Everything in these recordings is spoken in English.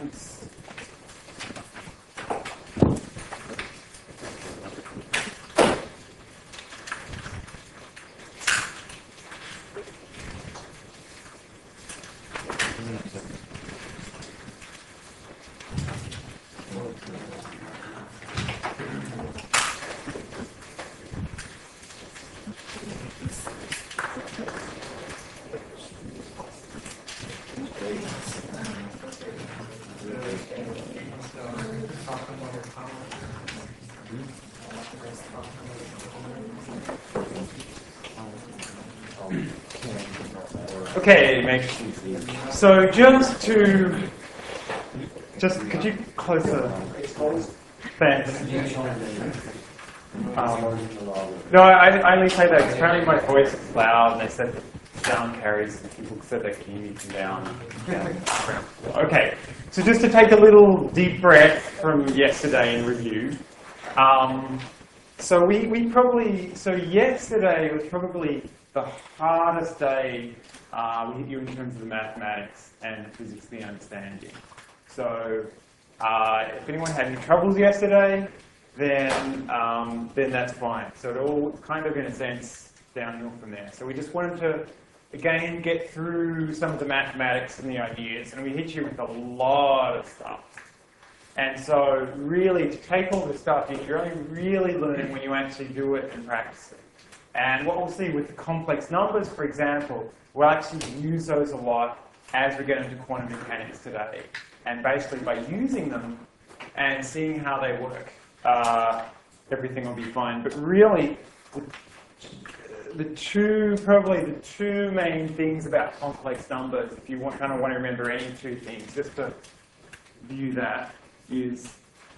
once. Okay, so could you close the fence? No, I only say that because apparently my voice is loud and they said the sound carries, people said they can hear me from down. Okay, so just to take a little deep breath from yesterday in review. So yesterday was probably the hardest day we hit you in terms of the mathematics and physics, the understanding. So if anyone had any troubles yesterday, then that's fine. So it all kind of, in a sense, downhill from there. So we just wanted to, again, get through some of the mathematics and the ideas, and we hit you with a lot of stuff. And so really, to take all this stuff, you're only really learning when you actually do it and practice it. And what we'll see with the complex numbers, for example, we'll actually use those a lot as we get into quantum mechanics today. And basically by using them and seeing how they work, everything will be fine. But really, the two main things about complex numbers, if you kind of want to remember any two things, just to view that, is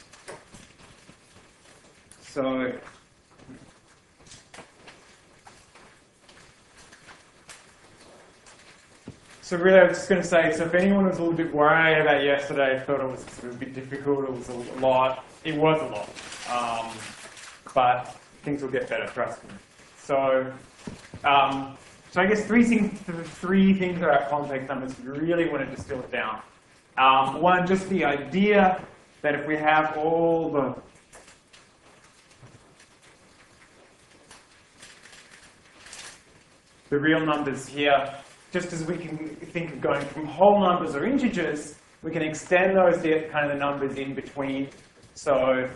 So really, I was just going to say, so if anyone was a little bit worried about yesterday, thought it was a bit difficult, it was a lot, it was a lot. But things will get better, trust me. So I guess three things about complex numbers, if you really want to distill it down. One, just the idea that if we have all the real numbers here, just as we can think of going from whole numbers or integers, we can extend those to kind of the numbers in between. So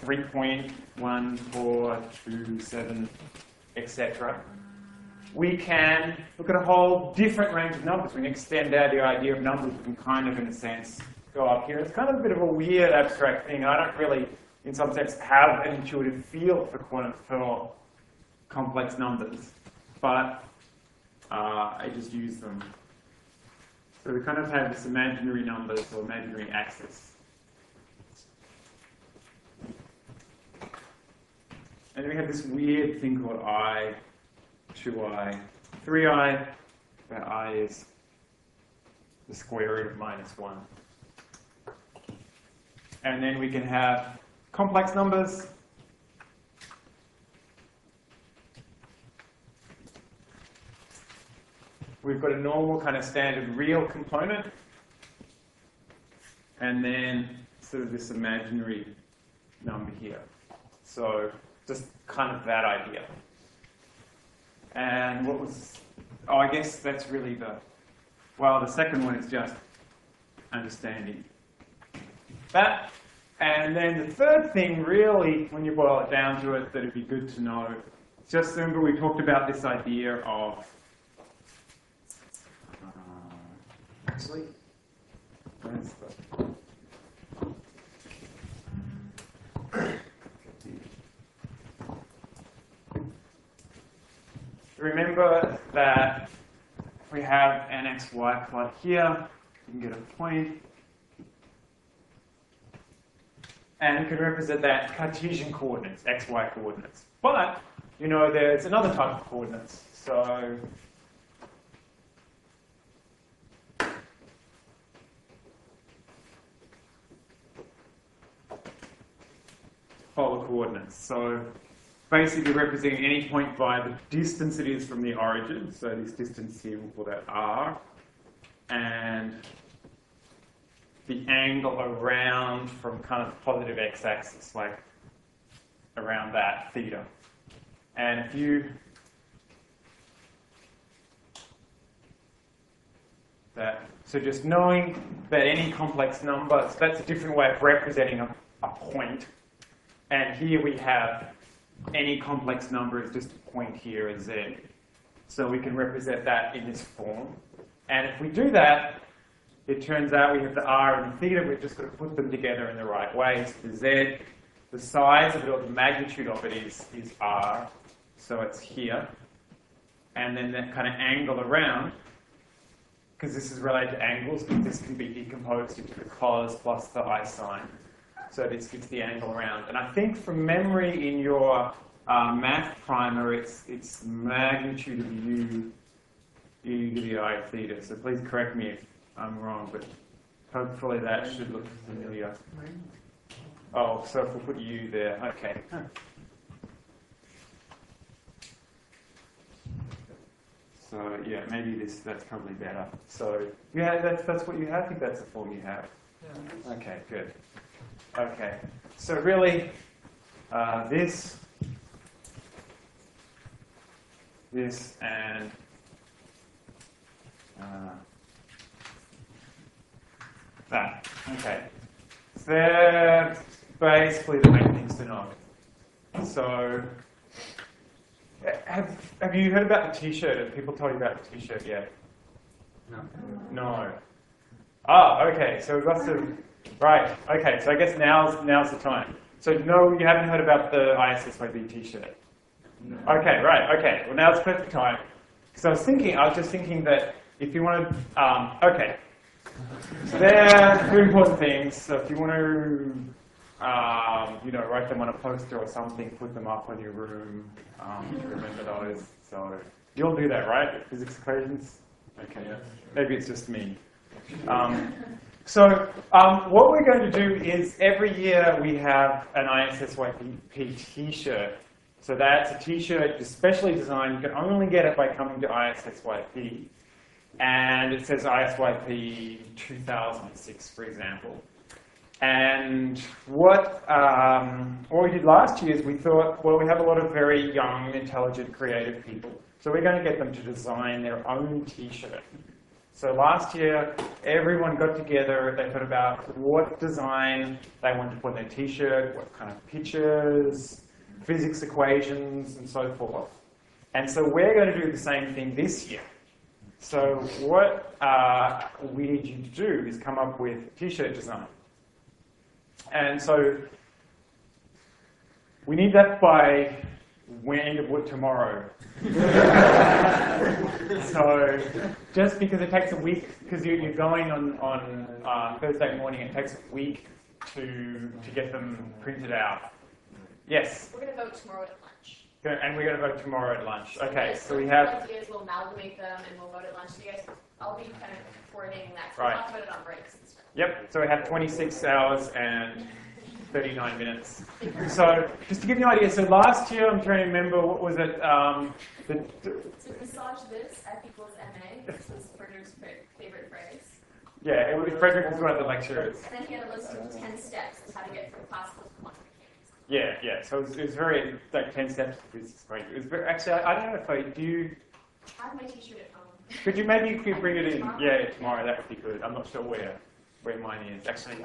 3.1427, etc. We can look at a whole different range of numbers. We can extend out the idea of numbers. We can kind of, in a sense, go up here. It's kind of a bit of a weird abstract thing. I don't really, in some sense, have an intuitive feel for complex numbers, but I just use them. So we kind of have this imaginary numbers or imaginary axis. And then we have this weird thing called I, 2i, 3i, where I is the square root of -1. And then we can have complex numbers. We've got a normal kind of standard real component, and then sort of this imaginary number here. So just kind of that idea. And what was, I guess that's really the second one is just understanding that. And then the third thing, really, when you boil it down to it, that it'd be good to know, just remember we talked about this idea of actually, remember that we have an xy plot here. You can get a point. And we can represent that Cartesian coordinates, xy coordinates. But, you know, there's another type of coordinates. So polar coordinates. So basically representing any point by the distance it is from the origin. So this distance here, we'll call that r. And the angle around from kind of the positive x-axis, like around that, theta. And if you so just knowing that any complex number, so that's a different way of representing a point. And here we have any complex number is just a point here, a z. So we can represent that in this form. And if we do that, it turns out we have the r and the theta. We've just got to put them together in the right way. So the z, the size of it or the magnitude of it is r. So it's here. And then that kind of angle around, because this is related to angles, but this can be decomposed into the cos plus the I sine. So this gives the angle around. And I think from memory in your math primer, it's magnitude of u e to the I theta. So please correct me if I'm wrong, but hopefully that should look familiar. Oh, so if we put u there, okay. So yeah, maybe that's probably better. So yeah, that's what you have. I think that's the form you have. Yeah. Okay, good. Okay, so really, this, and that. Okay, so they're basically the main things to know. So, have you heard about the T-shirt? Have people told you about the T-shirt yet? No. No. Ah, okay. So we've got some. Right. Okay. So I guess now's the time. So no, you haven't heard about the ISSYB T-shirt. No. Okay. Right. Okay. Well, now's the perfect time. So I was just thinking that if you want to, okay. So they're very important things. So if you want to, write them on a poster or something, put them up on your room. Remember those. So you'll do that, right? Physics equations. Okay. Yeah. Maybe it's just me. So what we're going to do is every year we have an ISSYP T-shirt. So that's a T-shirt especially designed. You can only get it by coming to ISSYP. And it says ISSYP 2006, for example. And what we did last year is we thought, well, we have a lot of very young, intelligent, creative people. So we're going to get them to design their own T-shirt. So last year, everyone got together. They thought about what design they wanted to put on their T-shirt, what kind of pictures, physics equations, and so forth. And so we're going to do the same thing this year. So what we need you to do is come up with T-shirt design. And so we need that by end of tomorrow. So just because it takes a week, because you're going on Thursday morning, it takes a week to get them printed out. Yes? We're going to vote tomorrow at lunch. And we're going to vote tomorrow at lunch. Okay, yes, so we have... ideas, we'll amalgamate them and we'll vote at lunch. So you guys, I'll be kind of coordinating that. So right. We'll talk about it on breaks and stuff. Yep, so we have 26 hours and 39 minutes. So just to give you an idea, so last year, I'm trying to remember, what was it? So massage this, F equals MA. This was Frederick's favorite phrase. Yeah, Frederick was one of the lecturers. And then he had a list of 10 steps of how to get from classical to quantum mechanics. Yeah. So it was very, like 10 steps of physics. It was very, actually, I don't know if I do. I have my T-shirt at home. Could you maybe bring it in? Yeah, tomorrow. That would be good. I'm not sure where mine is. Actually,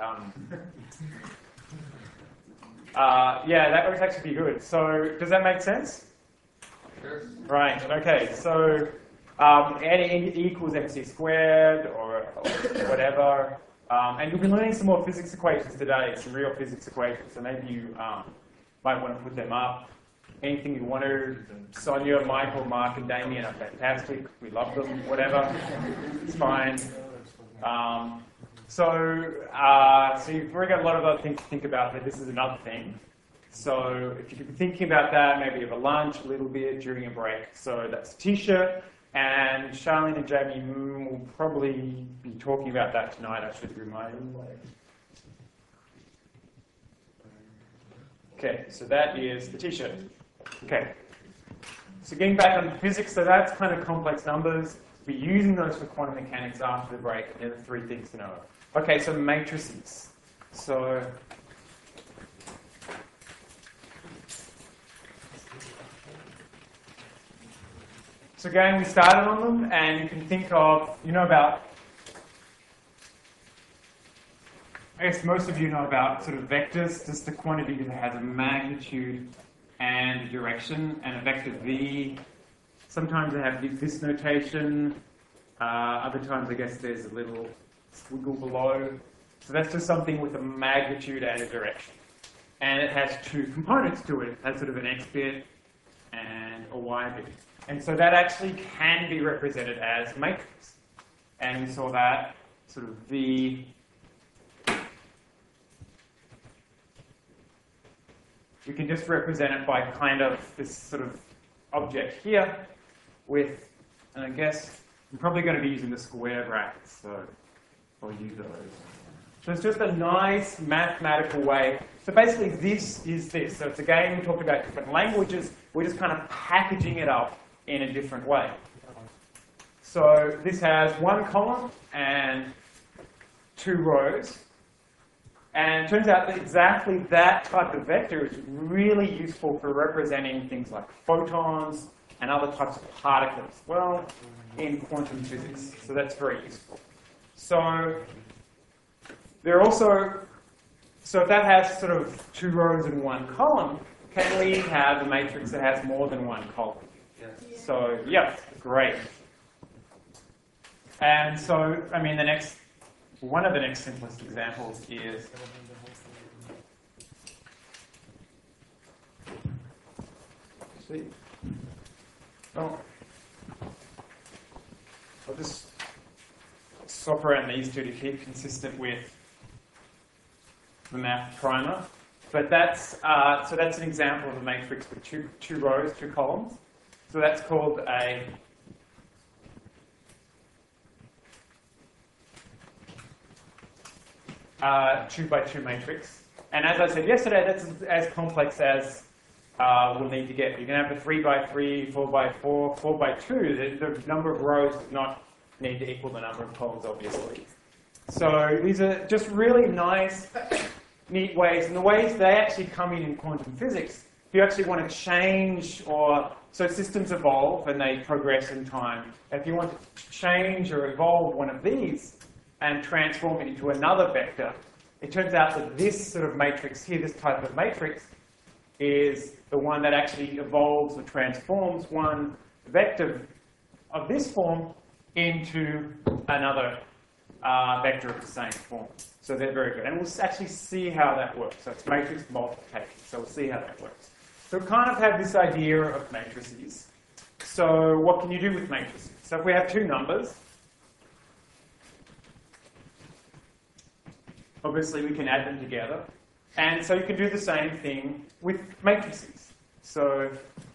yeah, that would actually be good. So does that make sense? Yes. Right. Okay. So N equals mc squared or whatever. And you'll be learning some more physics equations today, some real physics equations. So maybe you might want to put them up. Anything you want to. Sonia, Michael, Mark, and Damien are fantastic. We love them. Whatever. It's fine. So you've already got a lot of other things to think about, but this is another thing. So if you could be thinking about that, maybe have a lunch, a little bit during a break. So that's a T-shirt. And Charlene and Jamie will probably be talking about that tonight, I should remind them. Okay, so that is the T-shirt. Okay. So getting back on physics, so that's kind of complex numbers. We're using those for quantum mechanics after the break, and there are 3 things to know. Okay, so matrices. So again, we started on them, and you can think of, about, I guess most of you know about sort of vectors, just a quantity that has a magnitude and a direction, and a vector v. Sometimes they have this notation. Other times, I guess, there's a little squiggle below. So that's just something with a magnitude and a direction. And it has two components to it. It has sort of an x bit and a y bit. And so that actually can be represented as matrix. And we saw that sort of V. We can just represent it by kind of this sort of object here with, and I guess I'm probably going to be using the square brackets, so I'll use those. So it's just a nice mathematical way. So basically this is this. So it's again, we talked about different languages. We're just kind of packaging it up in a different way. So this has one column and two rows. And it turns out that exactly that type of vector is really useful for representing things like photons and other types of particles, well, in quantum physics. So that's very useful. So there are also, so if that has sort of two rows and one column, can we have a matrix that has more than one column? So, yeah, great. And so, I mean, one of the next simplest examples is I'll just swap around these two to keep consistent with the math primer. But that's so that's an example of a matrix with two rows, two columns. So that's called a two by two matrix. And as I said yesterday, that's as complex as we'll need to get. You can have a 3 by 3, 4 by 4, 4 by 2. The number of rows does not need to equal the number of columns, obviously. So these are just really nice, neat ways. And the ways they actually come in quantum physics, if you actually want to change so systems evolve and they progress in time. If you want to change or evolve one of these and transform it into another vector, it turns out that this sort of matrix here, this type of matrix, is the one that actually evolves or transforms one vector of this form into another vector of the same form. So they're very good. And we'll actually see how that works. So it's matrix multiplication. So we'll see how that works. So we kind of have this idea of matrices. So what can you do with matrices? So if we have two numbers, obviously we can add them together. And so you can do the same thing with matrices. So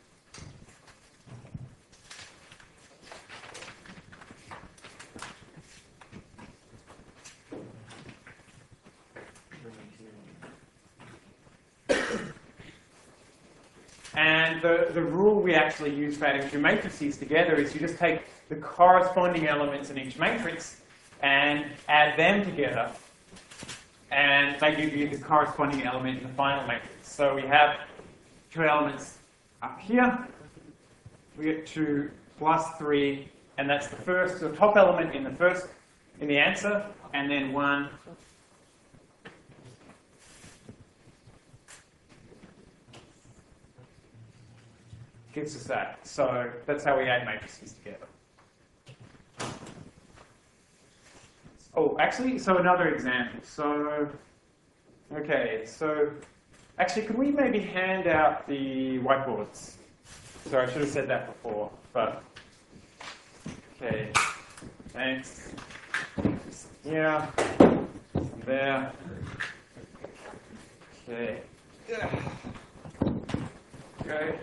and the rule we actually use for adding two matrices together is you just take the corresponding elements in each matrix and add them together. And they give you the corresponding element in the final matrix. So we have two elements up here. We get 2 plus 3, and that's the top element in the answer, and then 1 gives us that. So that's how we add matrices together. Oh, actually, so another example. So, okay, so actually, could we maybe hand out the whiteboards? Sorry, I should have said that before, but okay, thanks. Yeah, there. Okay. Okay.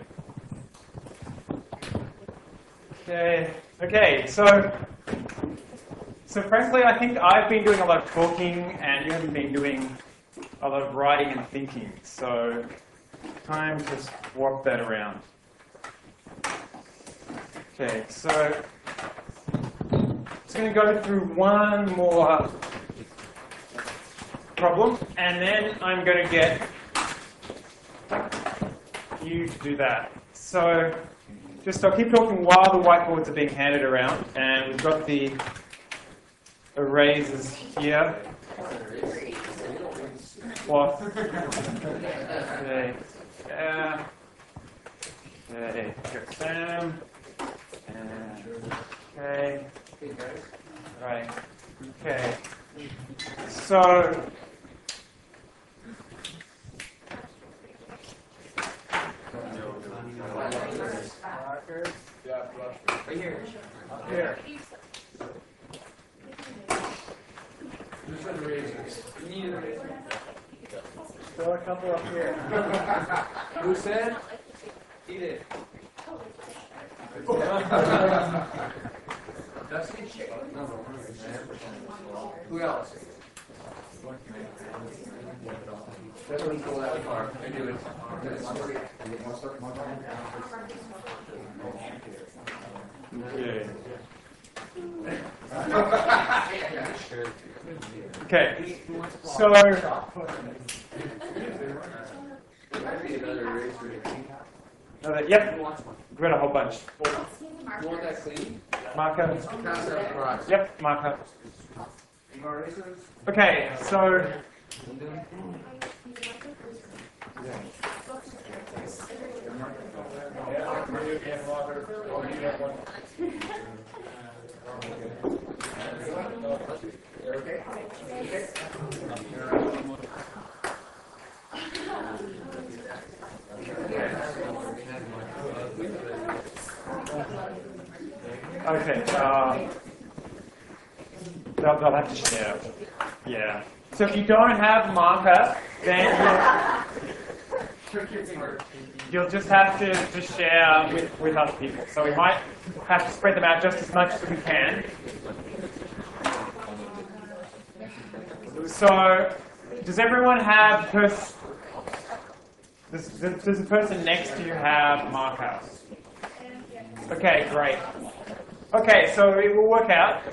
Okay. Okay. So frankly, I think I've been doing a lot of talking, and you haven't been doing a lot of writing and thinking. So time to swap that around. Okay, so I'm just going to go through one more problem. And then I'm going to get you to do that. So I'll keep talking while the whiteboards are being handed around. And we've got the erasers here. What? Okay. Yeah. Okay. Here's Sam. Okay. Right. Okay. So. Right here. Up here. You need a razor. Still a couple up here. Who said? Eat it. Dusty? Who else? Definitely pull that car. I do it. Okay. So. Yep. We've got a whole bunch. You want that clean? Marker. Pass that across. Yep. Marker. More razors? Okay. So. Okay. They'll have to share. Yeah. So if you don't have marker, then you'll just have to share with other people. So we might have to spread them out just as much as we can. So does everyone have does the person next to you have marker? Okay, great. Okay, so it will work out.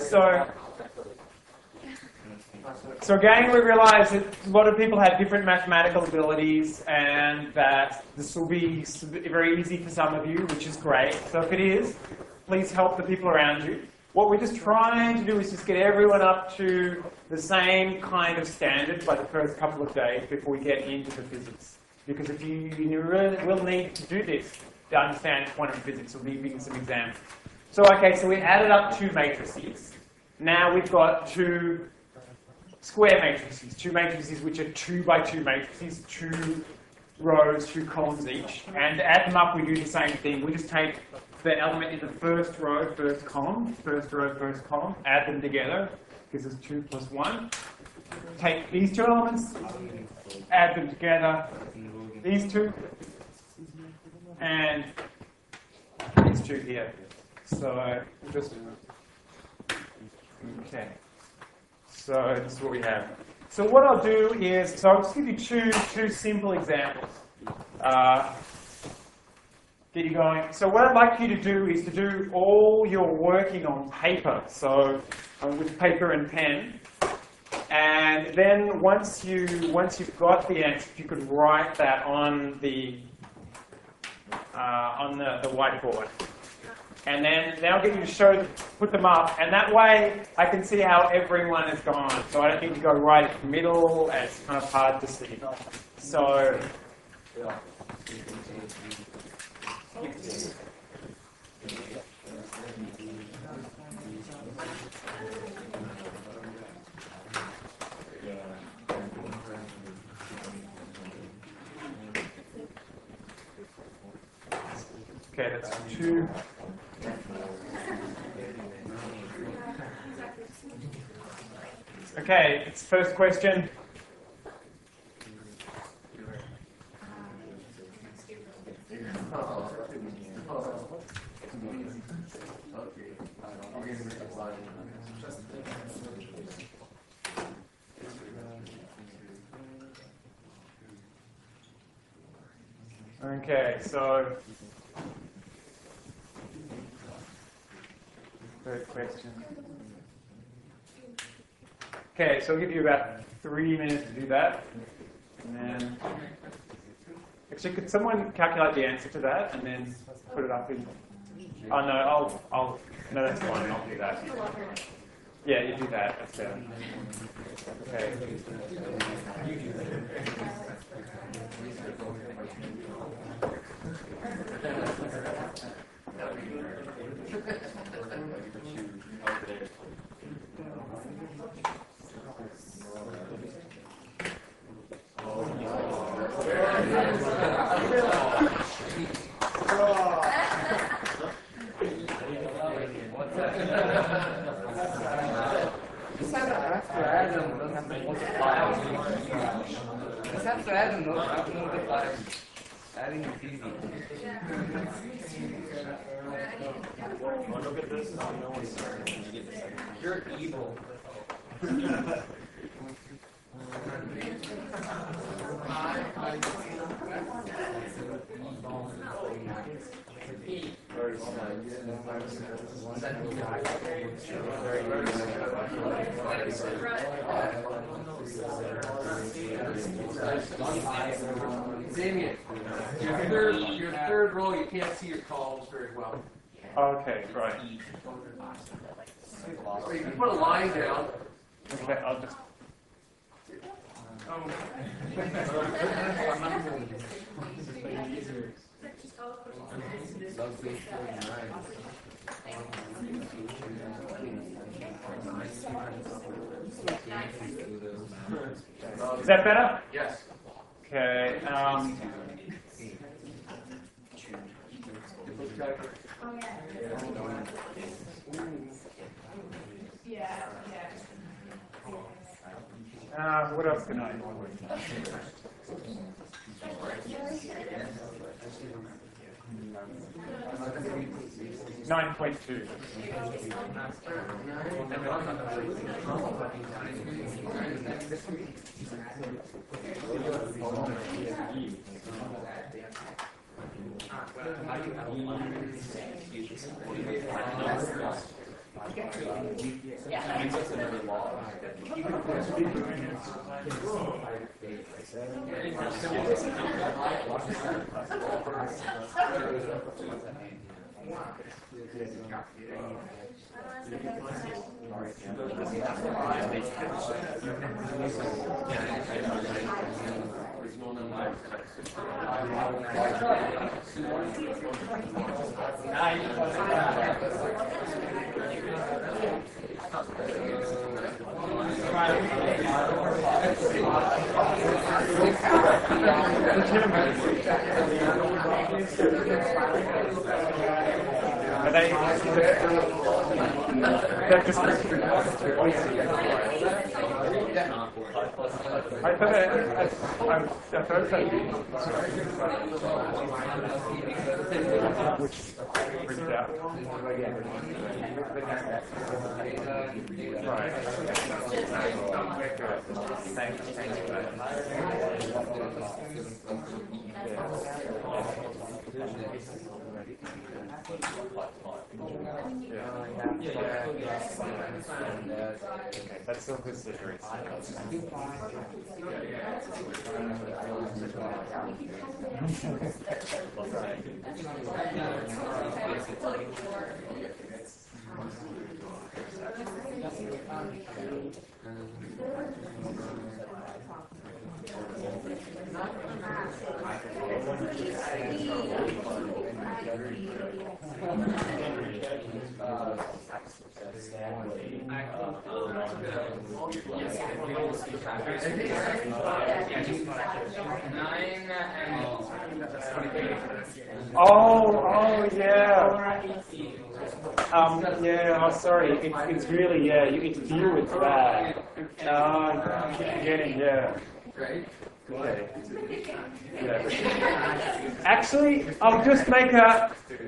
So again, we realize that a lot of people have different mathematical abilities and that this will be very easy for some of you, which is great. So if it is, please help the people around you. What we're just trying to do is just get everyone up to the same kind of standard by the first couple of days before we get into the physics. Because if you really will need to do this to understand quantum physics, we'll be giving some examples. So okay, so we added up two matrices. Now we've got two square matrices, two matrices which are 2 by 2 matrices, 2 rows, 2 columns each. And to add them up, we do the same thing. We just take the element in the first row, first column, first row, first column, add them together, gives us 2 plus 1. Take these two elements, add them together, these two, and these two here. So just, okay. So this is what we have. So what I'll do is, so I'll just give you two simple examples. Get you going. So what I'd like you to do is to do all your working on paper. So with paper and pen. And then once you've got the answer, you could write that on the whiteboard. And then I'll get you to put them up, and that way I can see how everyone has gone. So I don't need to go right in the middle, and it's kind of hard to see. So, okay, that's 2. Okay, it's first question. Okay, so third question. Okay, so I'll give you about 3 minutes to do that. And then, actually, could someone calculate the answer to that and then put it up in? Oh no, no, that's fine. I'll do that. Yeah, you do that. That's better. Okay. Adding is easy. Look at this. You're evil. Damien, your third row, you can't see your columns very well. Okay, right. Or you can put a line down. Okay, I'll just. Is that better? Yes. Okay. What else can I do? 9.2. Are they they're just I thought which brings out. Right. Thanks for that. Okay, that's still considered. Oh, yeah. Yeah, oh, sorry. It's really, yeah, you need to deal with that. Getting, yeah. Right? Okay. Yeah. Actually, I'll just make a,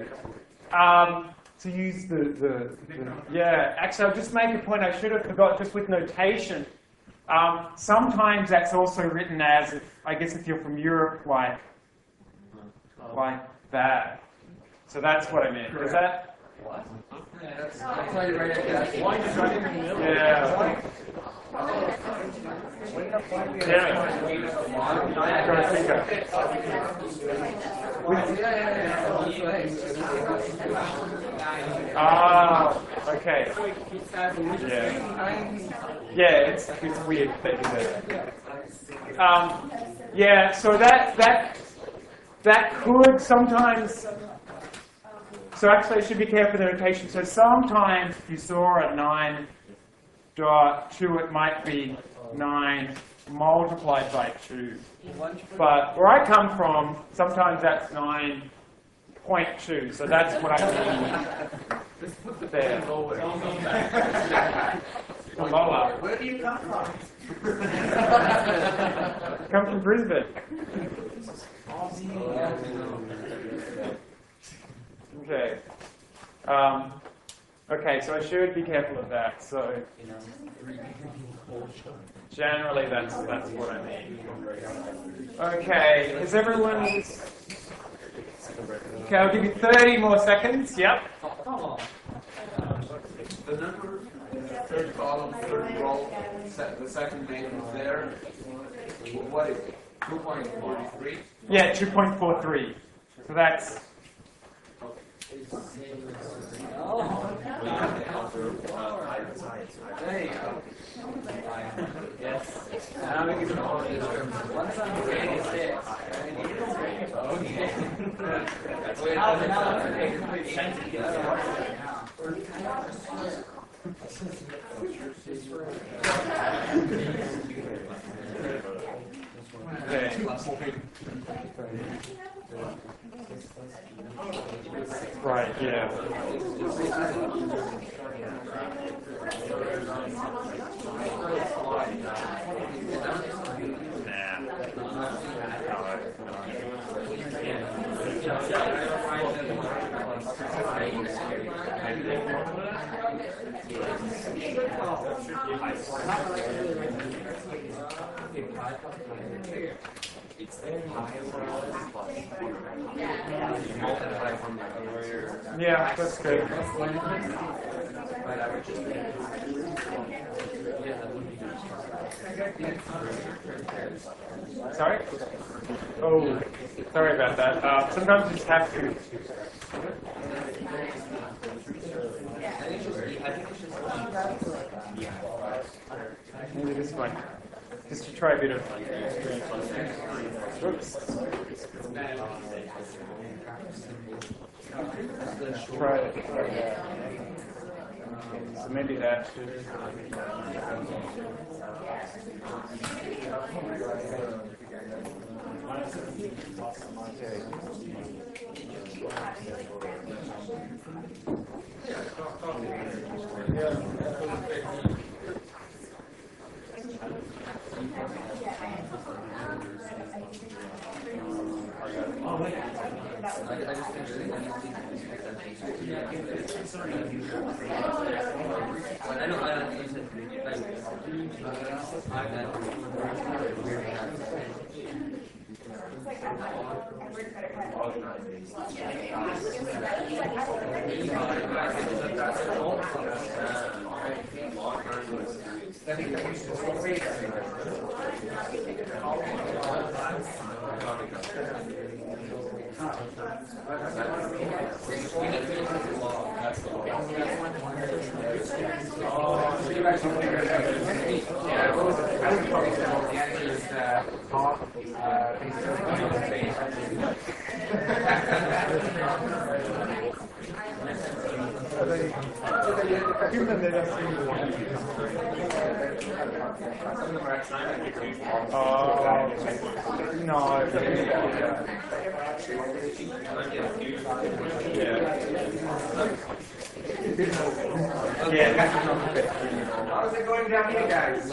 to use actually, I'll just make a point I should have forgot just with notation. Sometimes that's also written as, I guess if you're from Europe, like that. So that's what I meant. Is that? That's why you're right at that. Yeah. Ah, okay. Yeah, it's weird that you said that. Yeah, so that could sometimes. So actually, I should be careful with the notation. So sometimes if you saw a 9.2, it might be 9 multiplied by 2. But where I come from, sometimes that's 9.2. So that's what I mean there. Lower. Where do you come from? Come from Brisbane. Okay. Okay, so I should be careful of that. So generally, that's what I mean. Okay, is everyone? Okay, I'll give you 30 more seconds. Yep. The number, third column, third row, the second name is there. What is it? 2.43? Yeah, 2.43. So that's. There you go. Yes. Now we can all this term. 186. Right, yeah. Yeah, that's good. Sorry? Oh, sorry about that. Sometimes you just have to. Maybe this one. Just to try a bit of. Oops. Let's try it. Okay, so maybe that should. How's it going down here, guys?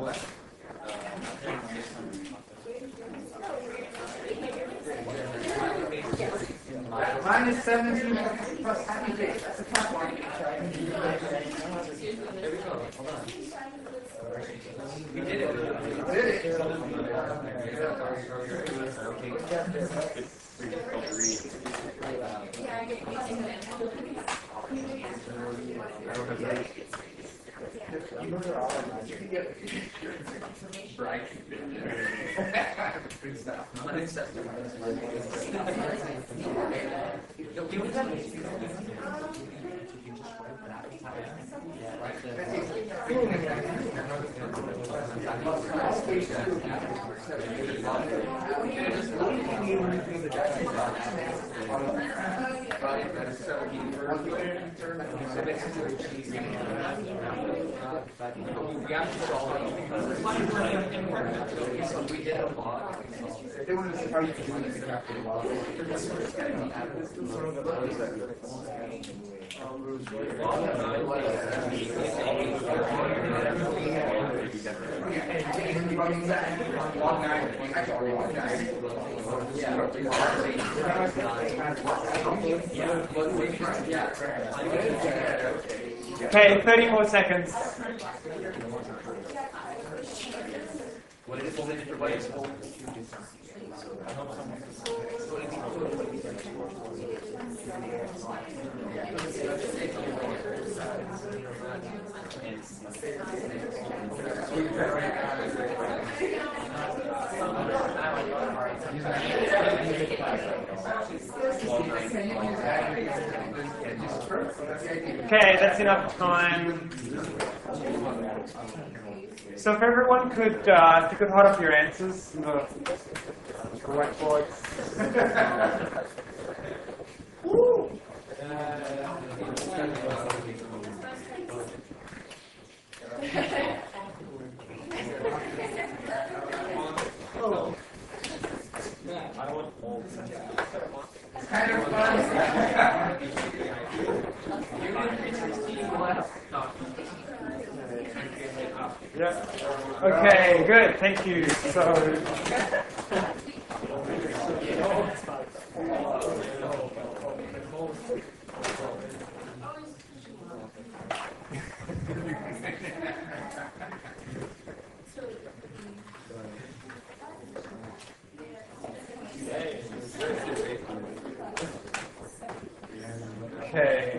Minus 17 plus happy days. That's a tough one. We did it. Okay, 30 more seconds. Okay, that's enough time. So if everyone could, if you could hold up your answers in the whiteboards. Yeah. Okay, good. Thank you. So. Okay.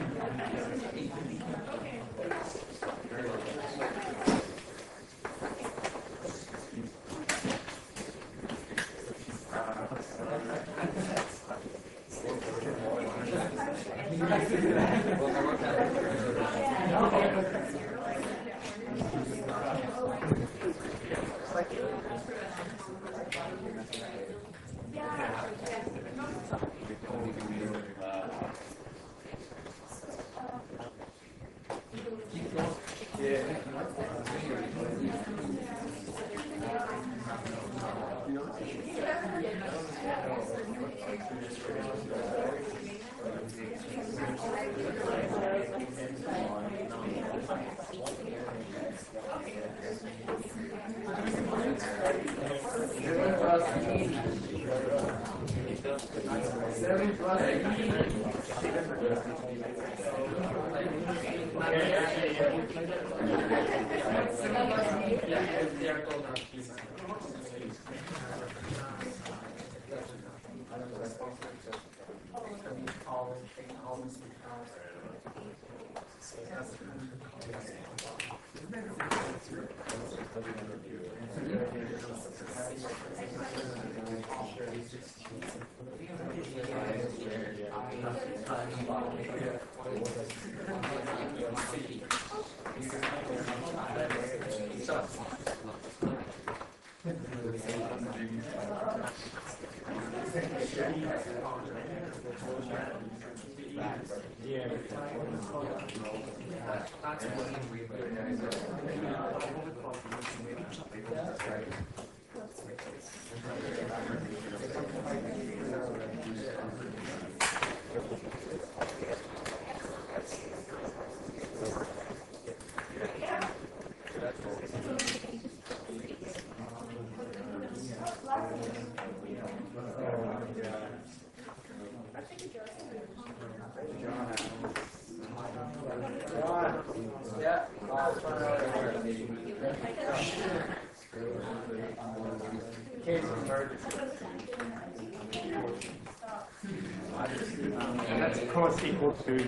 case of emergency. And that's of course equal to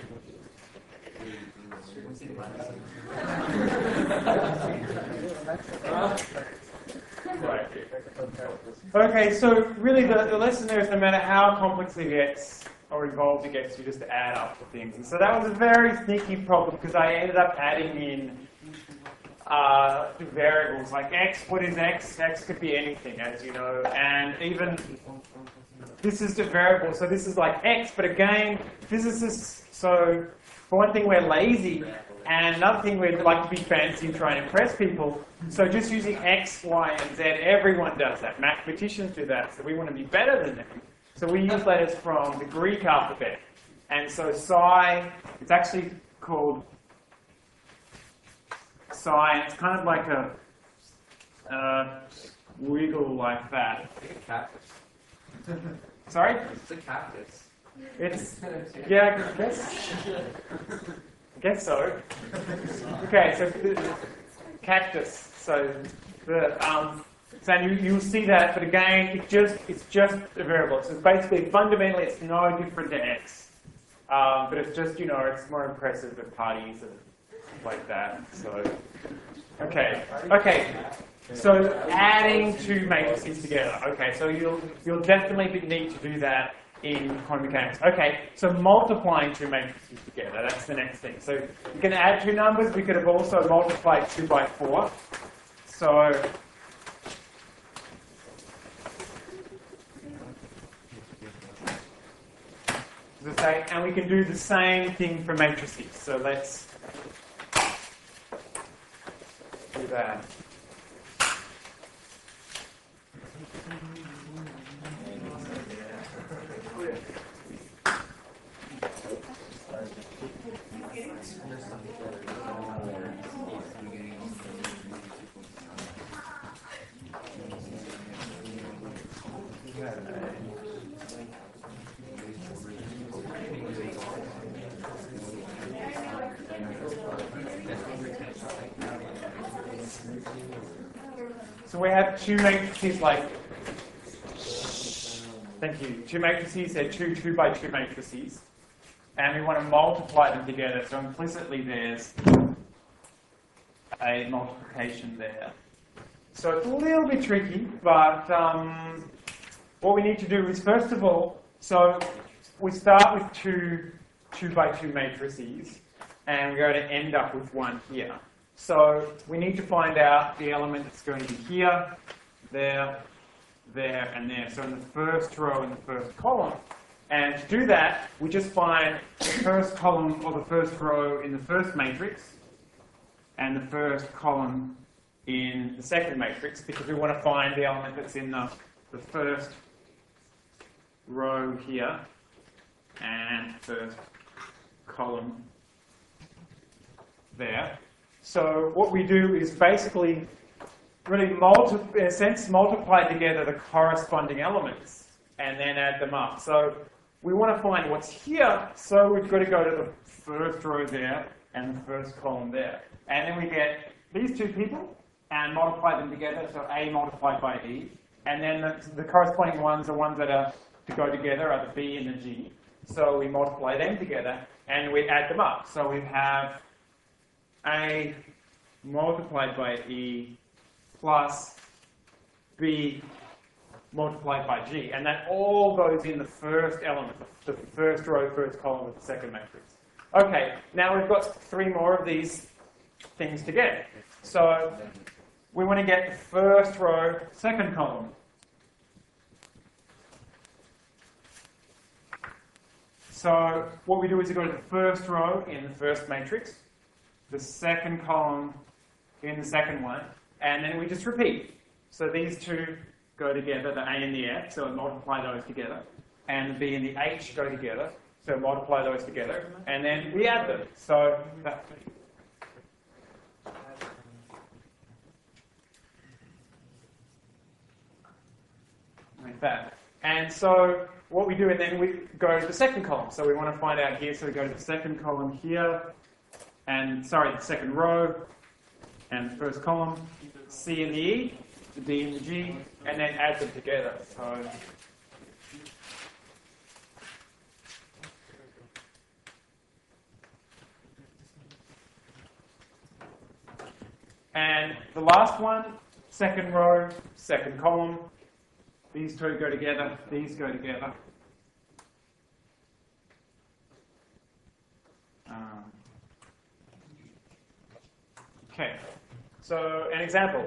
right. Okay, so really the lesson there is no matter how complex it gets or involved it gets, you just add up the things. And so that was a very sneaky problem because I ended up adding in variables like x. What is x? X could be anything, as you know, and even this is the variable, so this is like x, but again, physicists, so for one thing, we're lazy, and another thing, we'd like to be fancy and try and impress people, so just using x, y, and z, everyone does that. Mathematicians do that, so we want to be better than them. So we use letters from the Greek alphabet, and so psi, it's actually called psi, it's kind of like a wiggle like that. It's a cactus. Sorry? It's a cactus. It's, yeah, I guess so. Okay, so the cactus. So you'll see that, but again, it's just a variable. So basically, fundamentally, it's no different than x. But it's just, it's more impressive at parties and like that. So, okay. So adding two matrices together. Okay, so you'll definitely need to do that in quantum mechanics. Okay, so multiplying two matrices together, that's the next thing. So you can add two numbers, we could have also multiplied 2 by 4. So and we can do the same thing for matrices. So let's do that. So we have two matrices like, thank you, two matrices, they're two 2 by 2 matrices, and we want to multiply them together, so implicitly there's a multiplication there. So it's a little bit tricky, but what we need to do is, first of all, so we start with two 2 by 2 matrices, and we're going to end up with one here. So we need to find out the element that's going to be here, there, there, and there. So in the first row and the first column. And to do that, we just find the first column or the first row in the first matrix and the first column in the second matrix, because we want to find the element that's in the first row here and first column there. So what we do is basically really in a sense multiply together the corresponding elements and then add them up. So we want to find what's here, so we've got to go to the first row there and the first column there. And then we get these two people and multiply them together, so A multiplied by E. And then the corresponding ones, the ones that are to go together, are the B and the G. So we multiply them together and we add them up. So we have A multiplied by E plus B multiplied by G. And that all goes in the first element, the first row, first column of the second matrix. Okay, now we've got 3 more of these things to get. So we want to get the first row, second column. So what we do is we go to the first row in the first matrix, the second column in the second one, and then we just repeat. So these two go together, the A and the F, so multiply those together, and the B and the H go together, so multiply those together, and then we add them. So that, like that. And so what we do, and then we go to the second column. So we want to find out here, so we go to the second column here, and sorry, the second row, and the first column, C and the E, the D and the G, and then add them together. So and the last one, second row, second column. These two go together, these go together. Okay, so an example.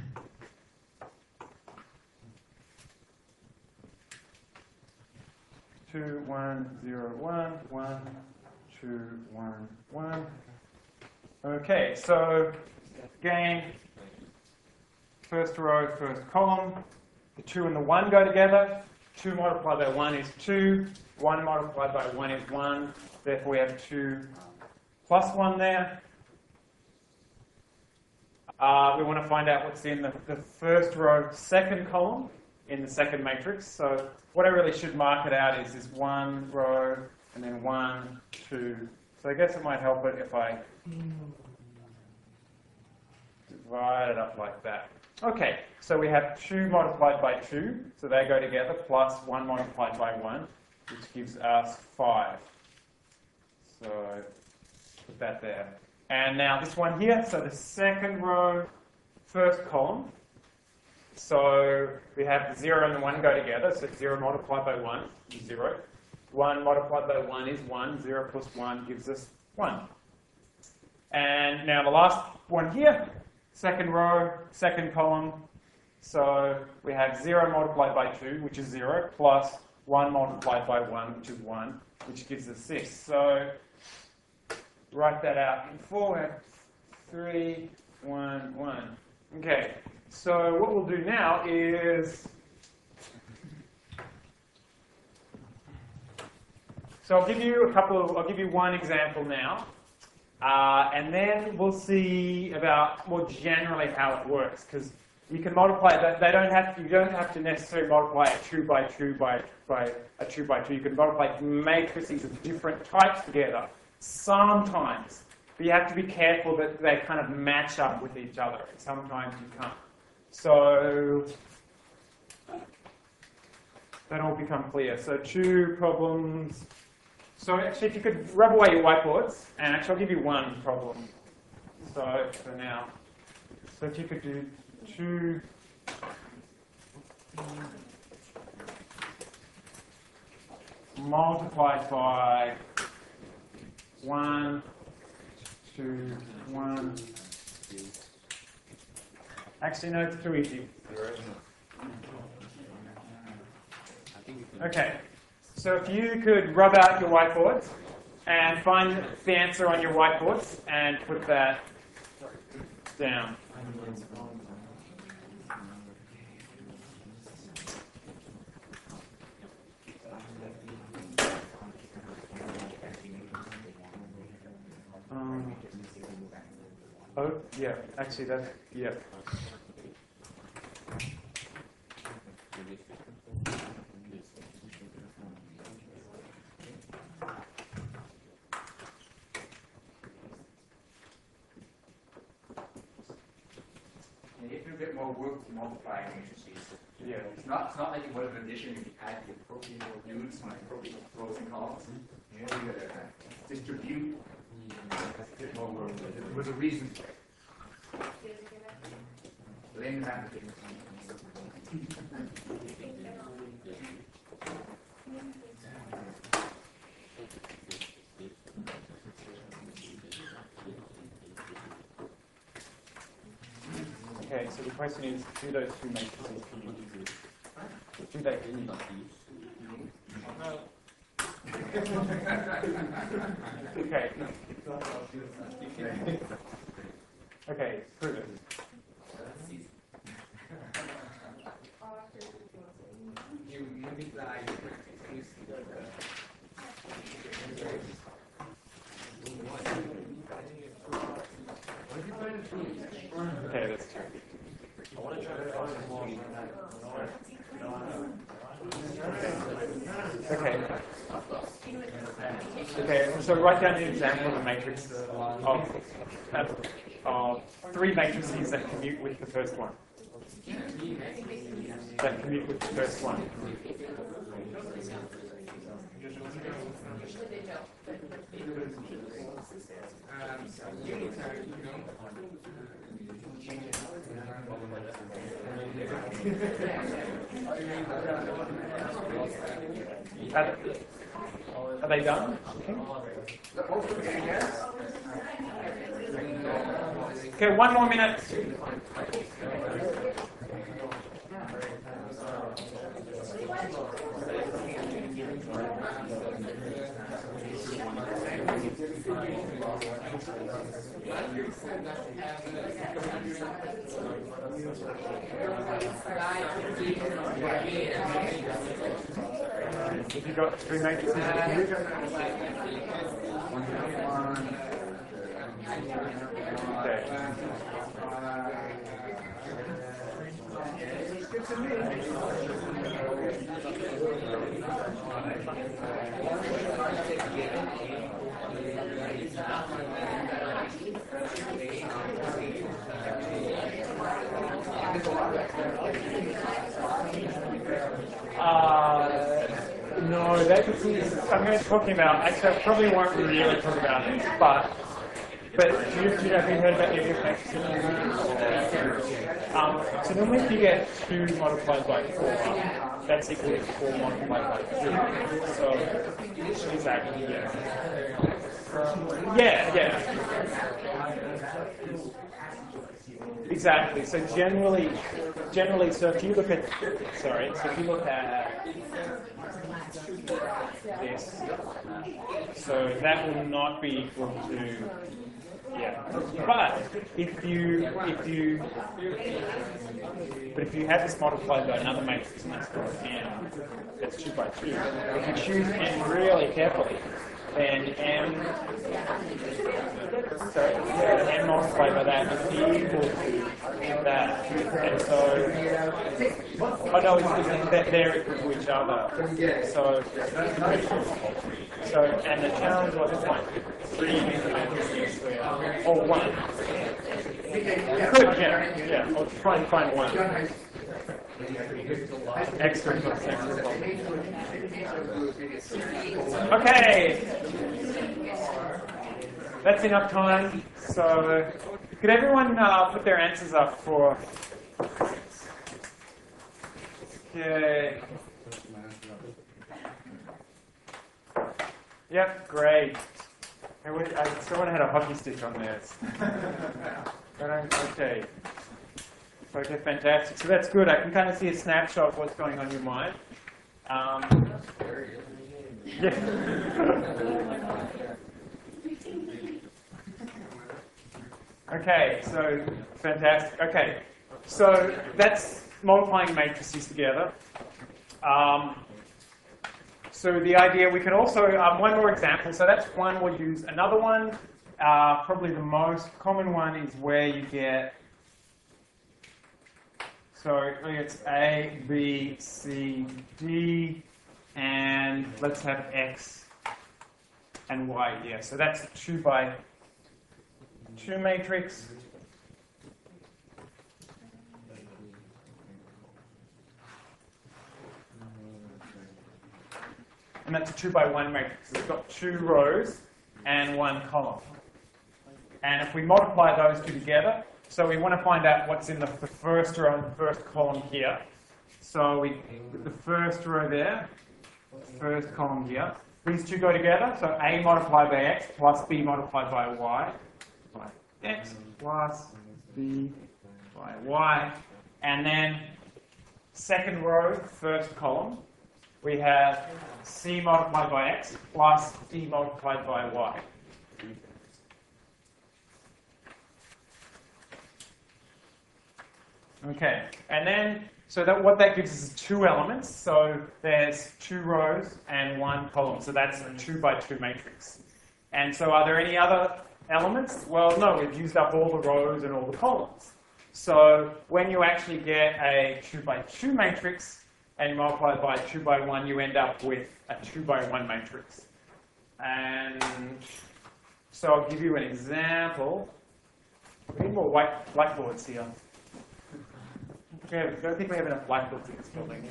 Two, 1, 0, 1, 1, 2, 1, 1. Okay, so again, first row, first column. The 2 and the 1 go together. 2 multiplied by 1 is 2. 1 multiplied by 1 is 1. Therefore, we have 2 plus 1 there. We want to find out what's in the first row, second column in the second matrix. So what I really should mark it out is this 1 row and then 1, 2. So I guess it might help it if I divide it up like that. Okay, so we have 2 multiplied by 2, so they go together, plus 1 multiplied by 1, which gives us 5. So put that there. And now this one here, so the second row, first column. So we have the 0 and the 1 go together, so 0 multiplied by 1 is 0. 1 multiplied by 1 is 1. 0 plus 1 gives us 1. And now the last one here, second row, second column. So we have 0 multiplied by 2, which is 0, plus 1 multiplied by 1, which is 1, which gives us 6. So write that out in 4. We have 3, 1, 1. Okay, so what we'll do now is, so I'll give you one example now, and then we'll see about more generally how it works, because you can multiply that. You don't have to necessarily multiply a 2 by 2 by a 2 by 2. You can multiply matrices of different types together sometimes, but you have to be careful that they kind of match up with each other. Sometimes you can't. So that all become clear. So 2 problems. So actually, if you could rub away your whiteboards, and actually I'll give you one problem. So for now, so if you could do 2 multiplied by 1, 2, 1. Actually, no, it's too easy. Okay, so if you could rub out your whiteboards and find the answer on your whiteboards and put that down. Oh, yeah, actually that's, yeah. You have a bit more work to multiply matrices. Yeah. It's not like you would have addition if you had the appropriate units and appropriate rows and columns. You know, you gotta distribute. That's a bit more work. There was a reason for it. Blame the application. Okay, so the question is, do those 2 matrices commute? Do they commute? Okay. Okay, prove it. You multiply Okay, that's true. Okay. Okay, so write down the example of a matrix of 3 matrices that commute with the first one. that commute with the first one. Usually they don't. Are they done? Okay, one more minute. Have you got three matrices? No, that's I'm going to be talking about. Actually, I probably won't really talk about it, but do you have you heard about the effects? So normally, if you get 2 multiplied by 4, that's equal to 4 multiplied by 2. So exactly, yeah. Yeah. Exactly. So generally, so if you look at, this, so that will not be equal to, yeah. But if you have this multiplied by another matrix and that's called m, that's 2 by 2. If you choose m really carefully, then m multiplied by that is equal to that. And so, oh no, they're equal to each other. So and the challenge was one, 3 or 1. You could, yeah. I'll try and find 1. Extra. Okay. That's enough time. So, could everyone put their answers up for? Okay. Yep, great. Someone had a hockey stick on theirs. Okay. Okay, fantastic. So that's good. I can kind of see a snapshot of what's going on in your mind. Yeah. Okay, so fantastic. Okay, so that's multiplying matrices together. So the idea, we can also, one more example. So that's one we'll use. Another one, probably the most common one is where you get, so it's A, B, C, D, and let's have X and Y here. So that's a 2 by 2 matrix. And that's a 2 by 1 matrix. It's got 2 rows and 1 column. And if we multiply those two together, so we want to find out what's in the first row and the first column here. So the first row there, first column here. These two go together. So A multiplied by X plus B multiplied by Y. By X plus B by Y. And then second row, first column, we have C multiplied by X plus D multiplied by Y. Okay, and then, so that what that gives us is 2 elements. So there's 2 rows and 1 column. So that's a 2 by 2 matrix. And so are there any other elements? Well, no, we've used up all the rows and all the columns. So when you actually get a 2 by 2 matrix and you multiply it by 2 by 1, you end up with a 2 by 1 matrix. And so I'll give you an example. We need more whiteboards here. Okay, I don't think we have enough blackboards in this building.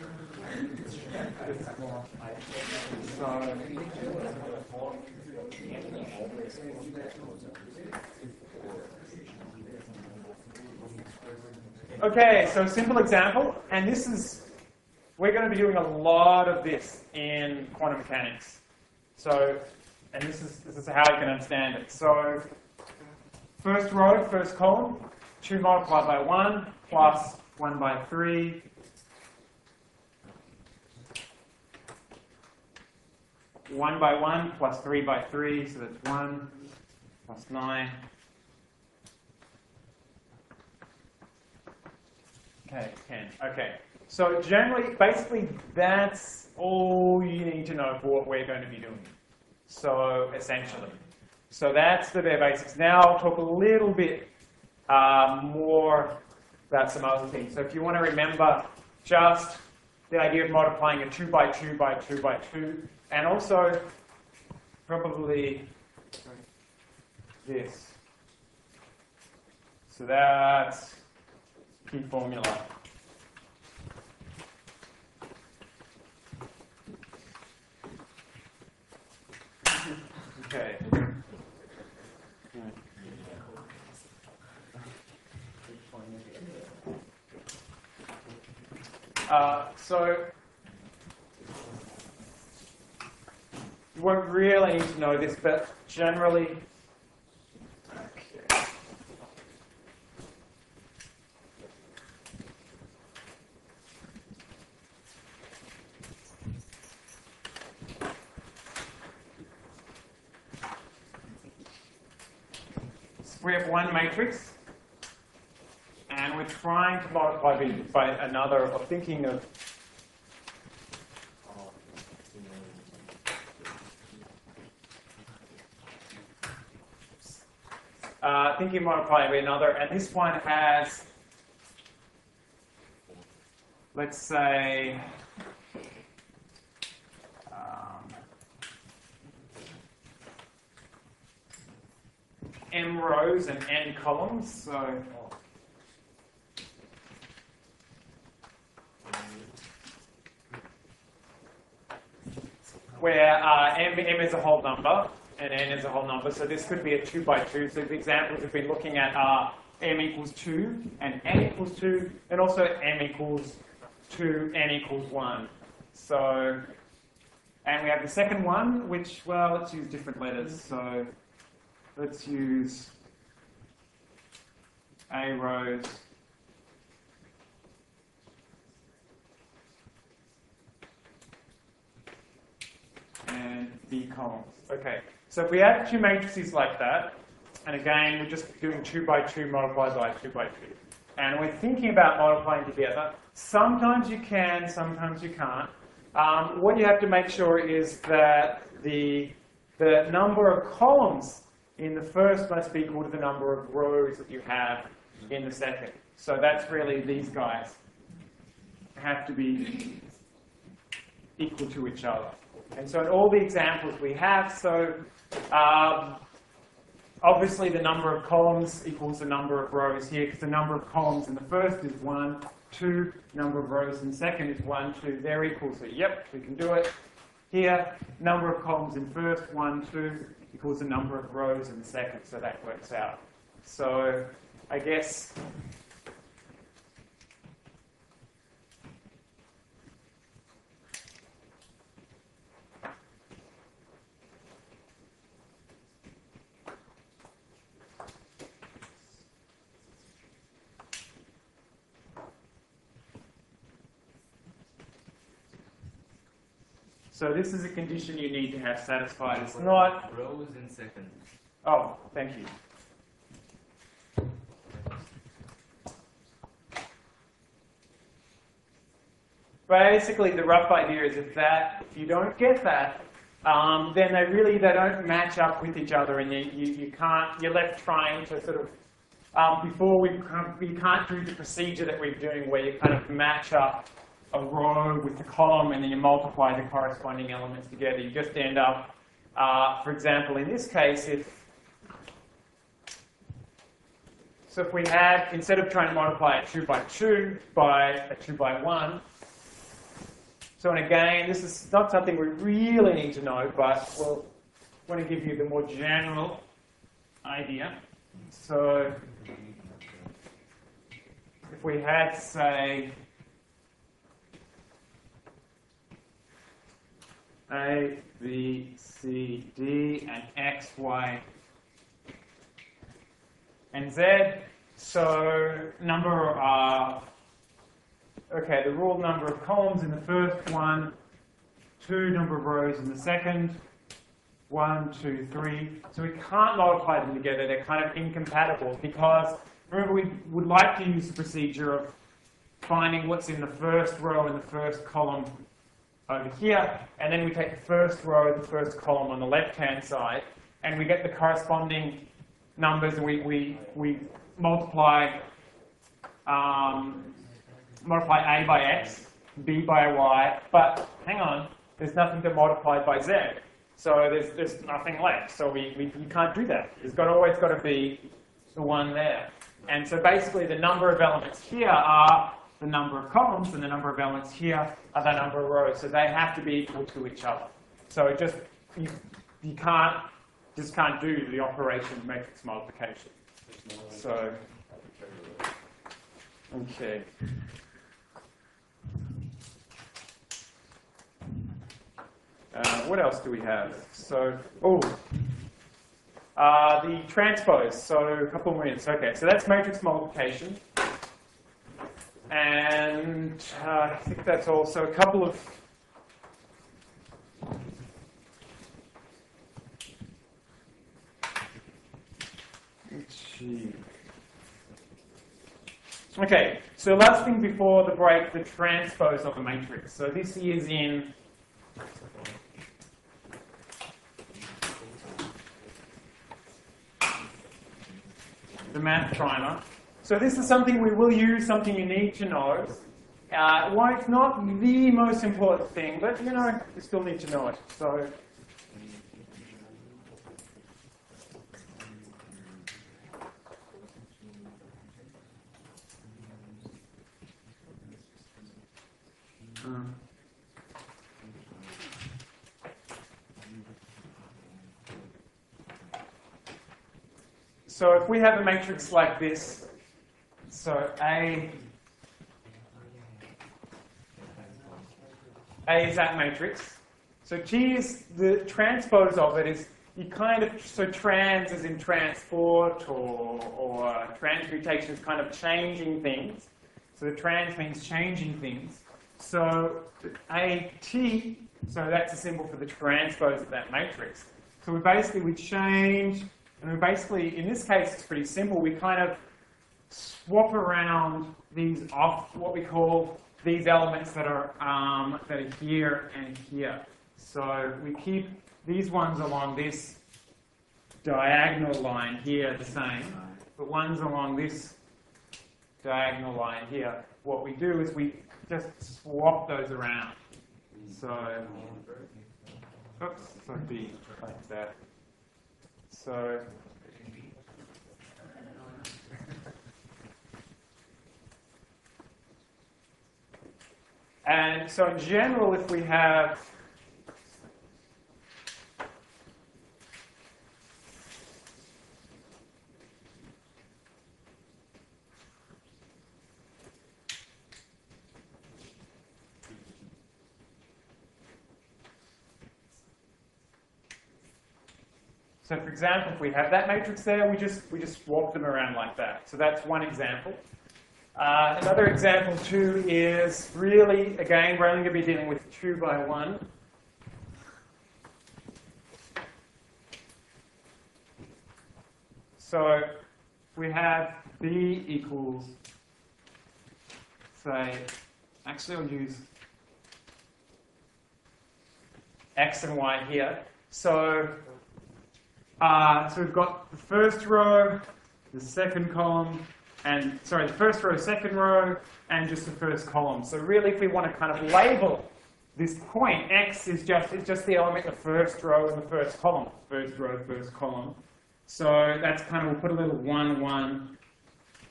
Okay, so simple example, and this is, we're going to be doing a lot of this in quantum mechanics. So, and this is how you can understand it. So, first row, first column, 2 multiplied by 1 plus 1 by 3. One by 1 plus 3 by 3, so that's 1 plus 9. Okay, 10. Okay. So generally, basically, that's all you need to know for what we're going to be doing. So essentially. So that's the bare basics. Now I'll talk a little bit more about some other things. So if you want to remember just the idea of multiplying a 2 by 2 by 2 by 2, and also probably this. So that's key formula. Okay. So you won't really need to know this, but generally, okay. So we have one matrix, and we're trying to multiply by another, or thinking of multiply by another, and this one has, let's say, m rows and n columns. So where m is a whole number and n is a whole number, so this could be a 2 by 2. So the examples we've been looking at are m equals 2 and n equals 2, and also m equals 2, n equals 1. So, and we have the second one, which, well, let's use different letters. So let's use A rows and B columns. Okay, so if we have two matrices like that, and again, we're just doing 2 by 2 multiplied by 2 by 2, and we're thinking about multiplying together, sometimes you can, sometimes you can't. What you have to make sure is that the number of columns in the first must be equal to the number of rows that you have in the second. So that's really these guys have to be equal to each other. And so in all the examples we have, so obviously the number of columns equals the number of rows here, because the number of columns in the first is 1, 2, number of rows in the second is 1, 2, they're equal, so yep, we can do it. Here, number of columns in first, 1, 2, equals the number of rows in the second, so that works out. So I guess so this is a condition you need to have satisfied. It's not rows in seconds. Oh, thank you. Basically, the rough idea is if you don't get that, then they don't match up with each other, and you're left trying to sort of, we can't do the procedure that we're doing where you kind of match up a row with the column and then you multiply the corresponding elements together. You just end up, for example, in this case, if So if we had, instead of trying to multiply a 2 by 2 by a 2 by 1, so and again, this is not something we really need to know, but we'll want to give you the more general idea. So if we had, say, A, B, C, D, and X, Y, and Z, so number of, okay, the ruled number of columns in the first one, 2 number of rows in the second, 1, 2, 3. So we can't multiply them together, they're kind of incompatible because, remember, we would like to use the procedure of finding what's in the first row and the first column over here, and then we take the first row, the first column on the left-hand side, and we get the corresponding numbers, and we multiply multiply A by X, B by Y, but hang on, there's nothing to multiply by Z, so there's nothing left, so you can't do that. There's always got to be the one there. And so basically the number of elements here are the number of columns, and the number of elements here are the number of rows. So they have to be equal to each other. So just you can't do the operation of matrix multiplication. So okay. What else do we have? So the transpose. So a couple more minutes. Okay, so that's matrix multiplication. And I think that's also a couple of okay, so last thing before the break, the transpose of a matrix. So this is in the math primer. So this is something we will use, something you need to know. Why it's not the most important thing, but you know, you still need to know it. So so if we have a matrix like this, so A is that matrix. So T is the transpose of it is you kind of, so trans as in transport or transmutation is kind of changing things. So the trans means changing things. So AT, so that's a symbol for the transpose of that matrix. So we change, and we basically, in this case, it's pretty simple. We kind of swap around these off, what we call these elements that are here and here. So we keep these ones along this diagonal line here the same, but ones along this diagonal line here. What we do is we just swap those around. So, oops, so be like that. So, and so in general, if we have so for example, if we have that matrix there, we just swap them around like that. So that's one example. Another example too is really, again, we're only going to be dealing with 2 by 1. So we have B equals, say, actually I'll use X and Y here. So we've got the first row, the second column, and sorry, the first row, second row, and just the first column. So really, if we want to kind of label this point, X is just the element in the first row and the first column. First row, first column. So that's kind of, we'll put a little 1, 1,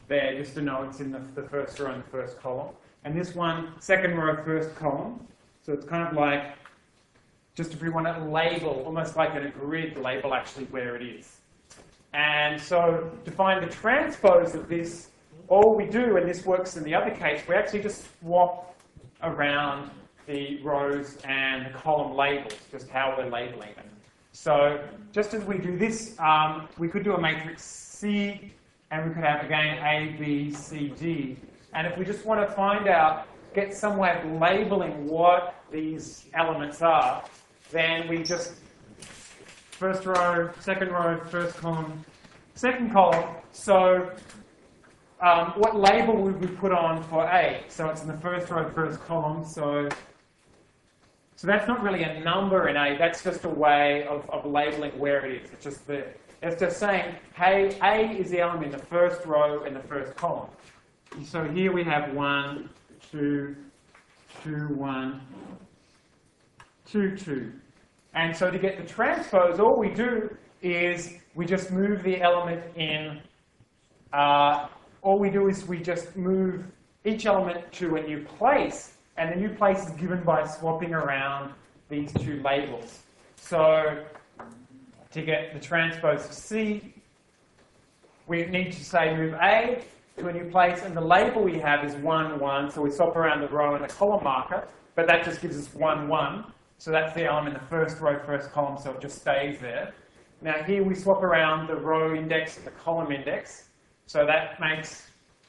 there, just to know it's in the first row and the first column. And this one, second row, first column. So it's kind of like, just if we want to label, almost like in a grid, label actually where it is. And so to find the transpose of this, all we do, and this works in the other case, we actually just swap around the rows and the column labels, just how we're labeling them. So just as we do this, we could do a matrix C, and we could have, again, A, B, C, D. And if we just want to find out, get some way of labeling what these elements are, then we just, first row, first column, second column. So what label would we put on for A? So it's in the first row, first column. So that's not really a number in A. That's just a way of labeling where it is. It's just there. It's just saying, hey, A is the element in the first row and the first column. So here we have 1, 2, 2, 1, 2, 2. And so to get the transpose, all we do is we just move the element in. All we do is we just move each element to a new place, and the new place is given by swapping around these two labels. So to get the transpose of C, we need to say move A to a new place, and the label we have is 1, 1, so we swap around the row and the column marker, but that just gives us 1, 1. So that's the element in the first row, first column, so it just stays there. Now here we swap around the row index and the column index, so that makes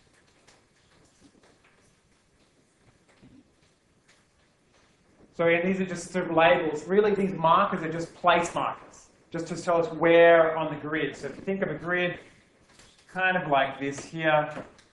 so yeah, these are just sort of labels. Really, these markers are just place markers, just to tell us where on the grid. So if you think of a grid, kind of like this here.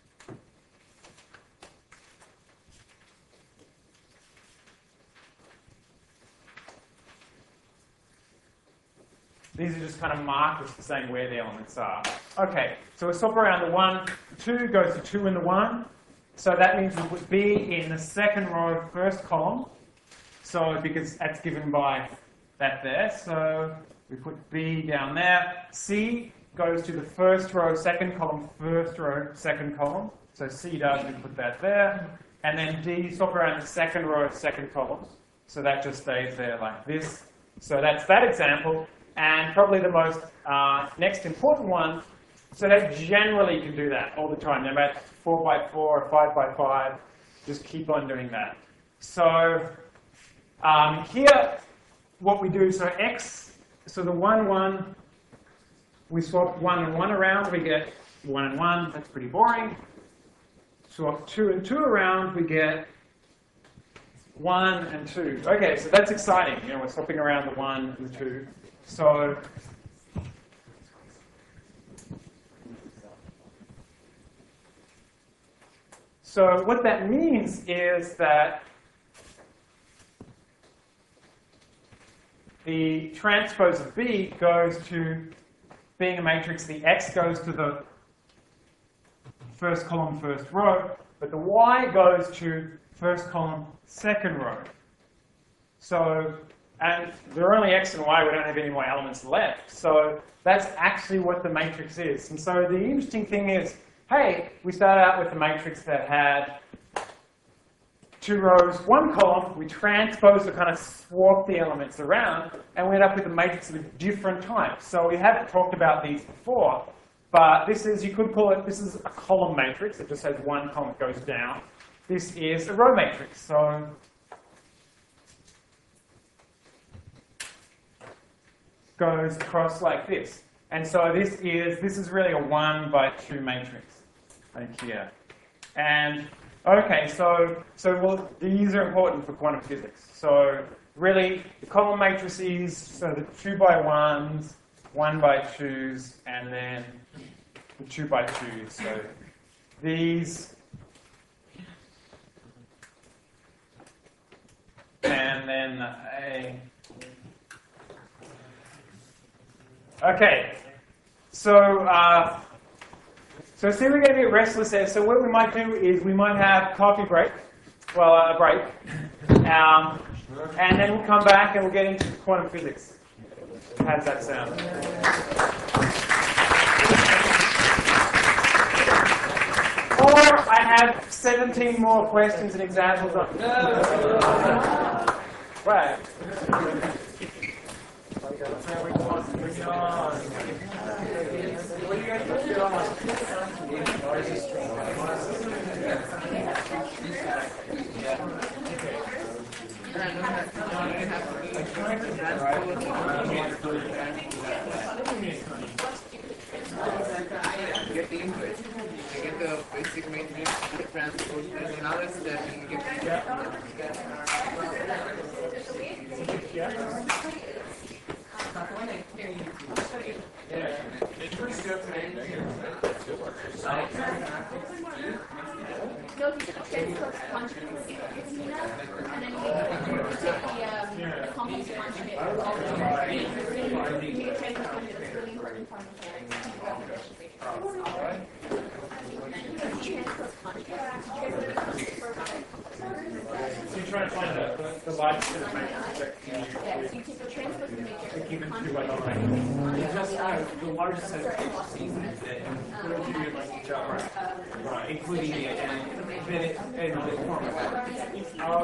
These are just kind of markers for saying where the elements are. Okay, so we swap around the 1, 2 goes to 2 in the 1. So that means we put B in the second row, first column. So because that's given by that there. So we put B down there. C goes to the first row, second column, first row, second column. So C does, we put that there. And then D, swap around the second row, second column. So that just stays there like this. So that's that example. And probably the most next important one, so that generally you can do that all the time, no matter 4 by 4 or 5 by 5, just keep on doing that. So here, what we do, so X, so the 1, 1, we swap 1 and 1 around, we get 1 and 1, that's pretty boring. Swap 2 and 2 around, we get 1 and 2. Okay, so that's exciting, you know, we're swapping around the 1 and the 2. So what that means is that the transpose of B goes to being a matrix, the X goes to the first column, first row, but the Y goes to first column, second row. So, and there are only X and Y, we don't have any more elements left. So that's actually what the matrix is. And so the interesting thing is, hey, we started out with a matrix that had 2 rows, 1 column. We transposed to kind of swap the elements around, and we ended up with a matrix of different types. So we haven't talked about these before, but this is, you could call it, this is a column matrix. It just has 1 column that goes down. This is a row matrix. So goes across like this. And so this is really a 1 by 2 matrix, like here. And okay, so well, these are important for quantum physics. So really, the column matrices, so the 2 by 1s, 1 by 2s, and then the 2 by 2s. So these, and then a. Okay, so see, we're going to get restless there. So what we might do is we might have coffee break, well, a break, and then we'll come back and we'll get into quantum physics. How does that sound? Or I have 17 more questions and examples on. Right. What are you guys Get the input. I get the basic maintenance, the transport, and another step, and get No, you took transport conjugates, Christina, and then you take the complex conjugate. You take transport conjugate, it's really important for So you're trying to find the largest of matrix. Yes, you take the transport matrix. Given two by nine. Just the largest set of HCs is that right, including the and the form.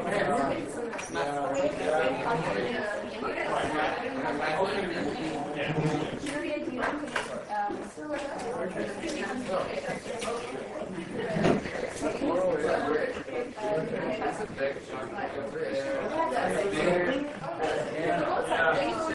Okay.